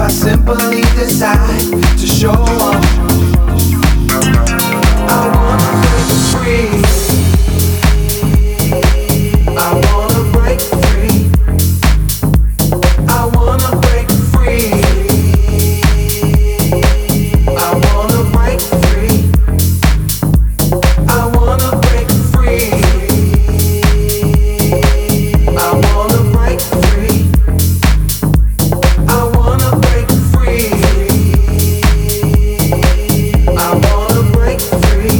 I simply decide to show up. I wanna break free. I wanna break free. I wanna break free. I wanna break free. I wanna break free. I wanna break free. I wanna break free. I wanna break free.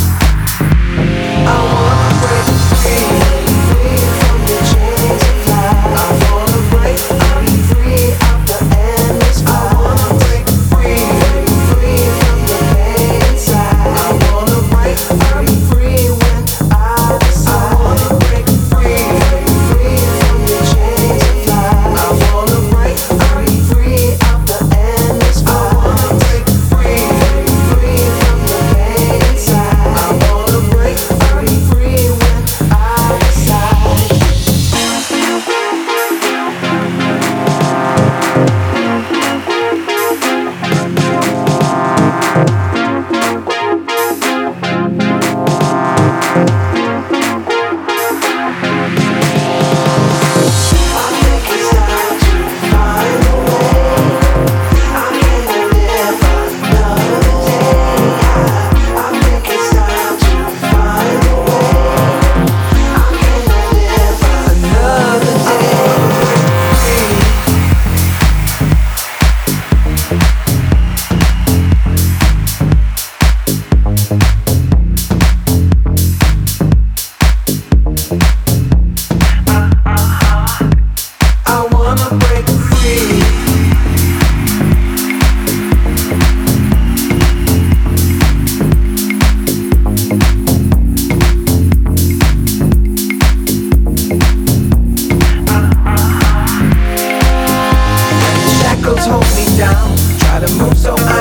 I wanna break free. Free from the chains of life. I wanna break free of the endless fight. I wanna break free. Free from the pain inside. I wanna break free when I decide. I wanna break free. Free from the chains of life. I wanna break free of the endless fight. I wanna break free. Free from the pain inside. I wanna break free when I decide. I think it's time to find a way. I can't live another day. I think it's time to find a way. I can't live another day. I wanna break free. Shackles hold me down. Try to move so